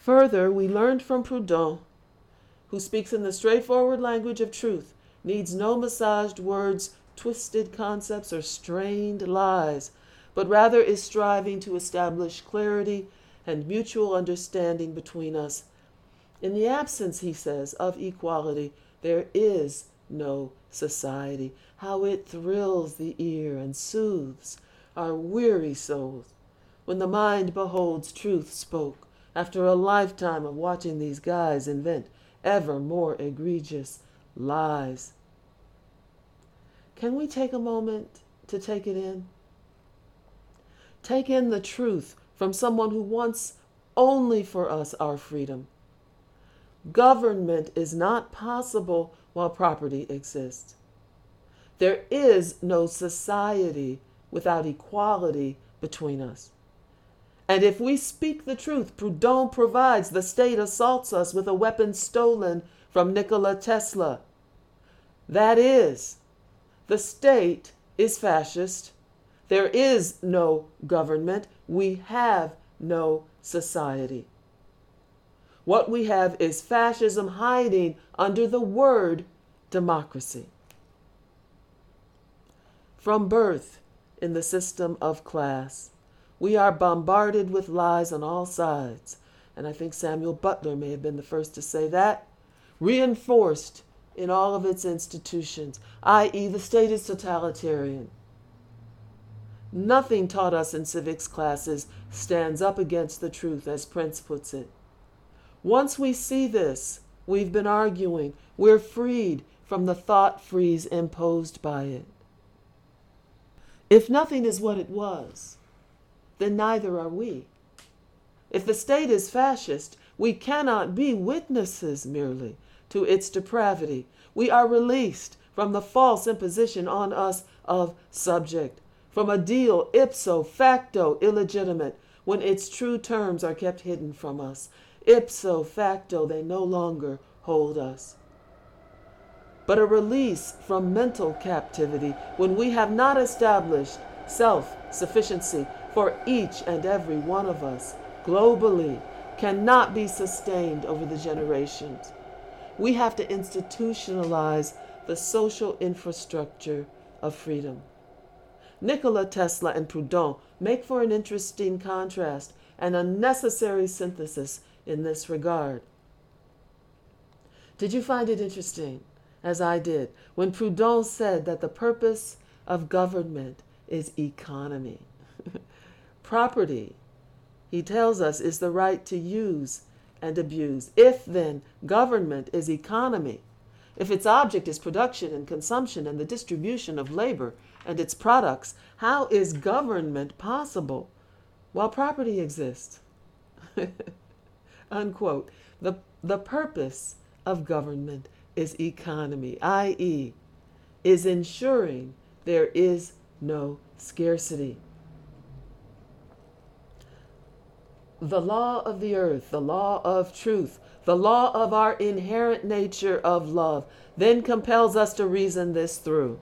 Further, we learned from Proudhon, who speaks in the straightforward language of truth, needs no massaged words, twisted concepts, or strained lies, but rather is striving to establish clarity and mutual understanding between us. In the absence, he says, of equality, there is no society. How it thrills the ear and soothes our weary souls when the mind beholds truth spoke after a lifetime of watching these guys invent ever more egregious lies. Can we take a moment to take it in? Take in the truth from someone who wants only for us our freedom. Government is not possible while property exists. There is no society without equality between us. And if we speak the truth, Proudhon provides, the state assaults us with a weapon stolen from Nikola Tesla. That is, the state is fascist. There is no government. We have no society. What we have is fascism hiding under the word democracy. From birth in the system of class, we are bombarded with lies on all sides, and I think Samuel Butler may have been the first to say that, reinforced in all of its institutions, i.e. the state is totalitarian. Nothing taught us in civics classes stands up against the truth, as Prince puts it. Once we see this, we've been arguing, we're freed from the thought freeze imposed by it. If nothing is what it was, then neither are we. If the state is fascist, we cannot be witnesses merely to its depravity. We are released from the false imposition on us of subject, from a deal ipso facto illegitimate when its true terms are kept hidden from us. Ipso facto, they no longer hold us. But a release from mental captivity when we have not established self-sufficiency for each and every one of us globally cannot be sustained over the generations. We have to institutionalize the social infrastructure of freedom. Nikola Tesla and Proudhon make for an interesting contrast and a necessary synthesis in this regard. Did you find it interesting, as I did, when Proudhon said that the purpose of government is economy? Property, he tells us, is the right to use and abuse. If then government is economy, if its object is production and consumption and the distribution of labor and its products, how is government possible while property exists? Unquote. The purpose of government is economy, i.e., is ensuring there is no scarcity. The law of the earth, the law of truth, the law of our inherent nature of love, then compels us to reason this through.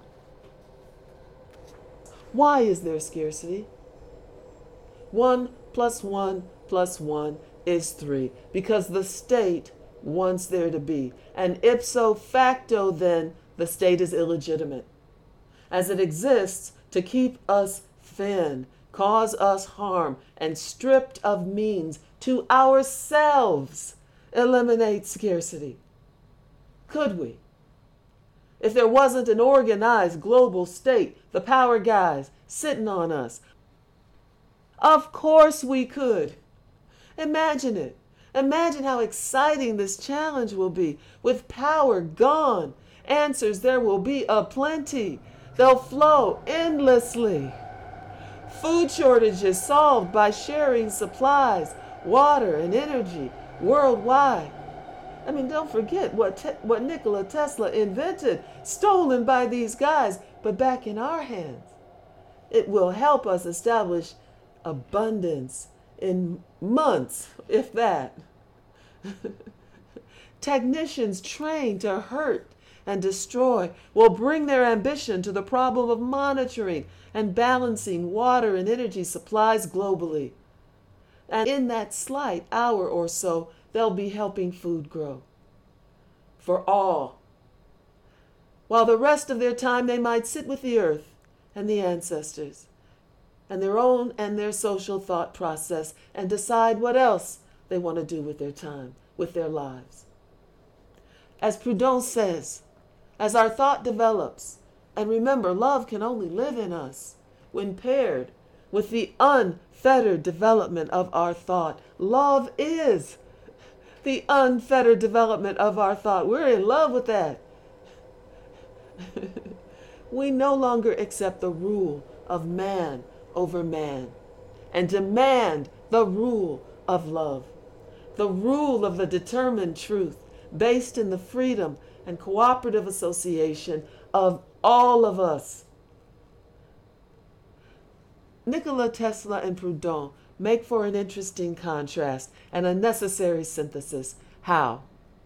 Why is there scarcity? 1 + 1 + 1 is 3, because the state wants there to be. And ipso facto, then, the state is illegitimate, as it exists to keep us thin, cause us harm, and stripped of means to ourselves eliminate scarcity. Could we? If there wasn't an organized global state, the power guys sitting on us, of course we could. Imagine it. Imagine how exciting this challenge will be. With power gone, answers there will be aplenty. They'll flow endlessly. Food shortages solved by sharing supplies, water and energy worldwide. I mean, don't forget what Nikola Tesla invented, stolen by these guys, but back in our hands. It will help us establish abundance in months, if that. Technicians trained to hurt and destroy will bring their ambition to the problem of monitoring and balancing water and energy supplies globally. And in that slight hour or so, they'll be helping food grow for all. While the rest of their time they might sit with the earth and the ancestors and their own and their social thought process and decide what else they want to do with their time, with their lives. As Proudhon says, as our thought develops, and remember, love can only live in us when paired with the unfettered development of our thought. Love is the unfettered development of our thought. We're in love with that. We no longer accept the rule of man over man and demand the rule of love, the rule of the determined truth based in the freedom and cooperative association of all of us. Nikola Tesla and Proudhon make for an interesting contrast and a necessary synthesis. How?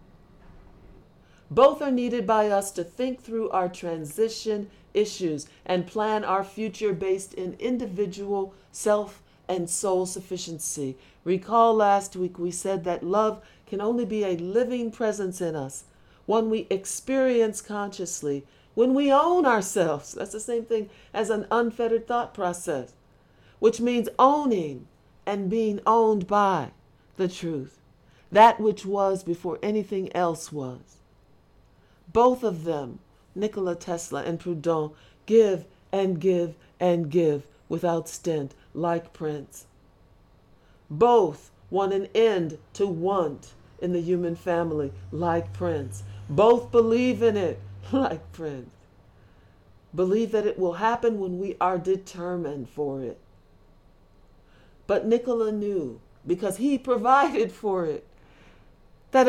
Both are needed by us to think through our transition issues and plan our future based in individual self and soul sufficiency. Recall last week we said that love can only be a living presence in us, one we experience consciously when we own ourselves. That's the same thing as an unfettered thought process, which means owning and being owned by the truth, that which was before anything else was. Both of them, Nikola Tesla and Proudhon, give and give and give without stint, like Prince. Both want an end to want in the human family, like Prince. Both believe in it, like Prince. Believe that it will happen when we are determined for it. But Nikola knew, because he provided for it, that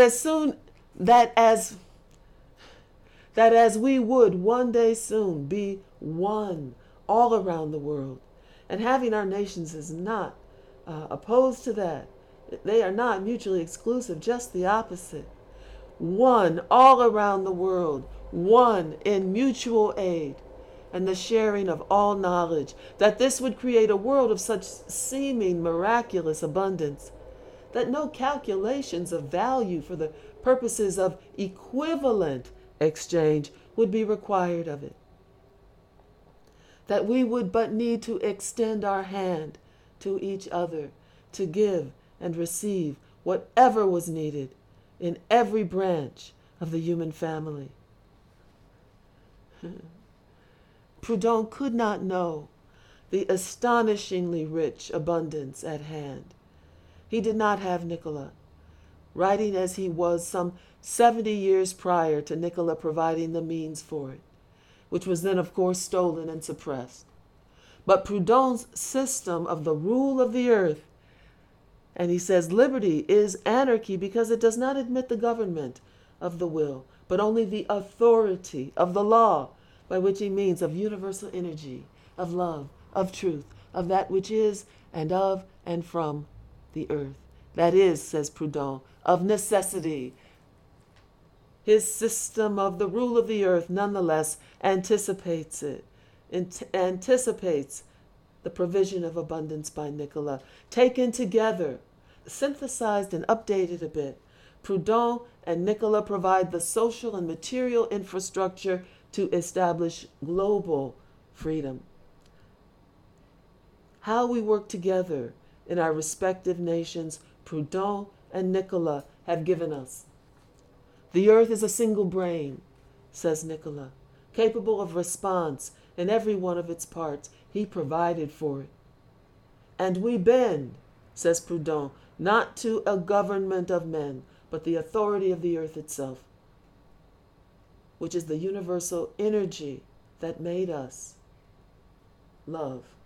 as we would one day soon be one all around the world. And having our nations is not opposed to that. They are not mutually exclusive, just the opposite. One all around the world, one in mutual aid and the sharing of all knowledge, that this would create a world of such seeming miraculous abundance that no calculations of value for the purposes of equivalent exchange would be required of it. That we would but need to extend our hand to each other to give and receive whatever was needed in every branch of the human family. Proudhon could not know the astonishingly rich abundance at hand. He did not have Nikola, writing as he was some 70 years prior to Nikola providing the means for it, which was then, of course, stolen and suppressed. But Proudhon's system of the rule of the earth, and he says liberty is anarchy because it does not admit the government of the will, but only the authority of the law, by which he means of universal energy, of love, of truth, of that which is and of and from the earth. That is, says Proudhon, of necessity. His system of the rule of the earth nonetheless anticipates it, anticipates the provision of abundance by Nikola. Taken together, synthesized and updated a bit, Proudhon and Nikola provide the social and material infrastructure to establish global freedom. How we work together in our respective nations, Proudhon and Nikola have given us. The earth is a single brain, says Nikola, capable of response in every one of its parts. He provided for it. And we bend, says Proudhon, not to a government of men, but the authority of the earth itself, which is the universal energy that made us. Love.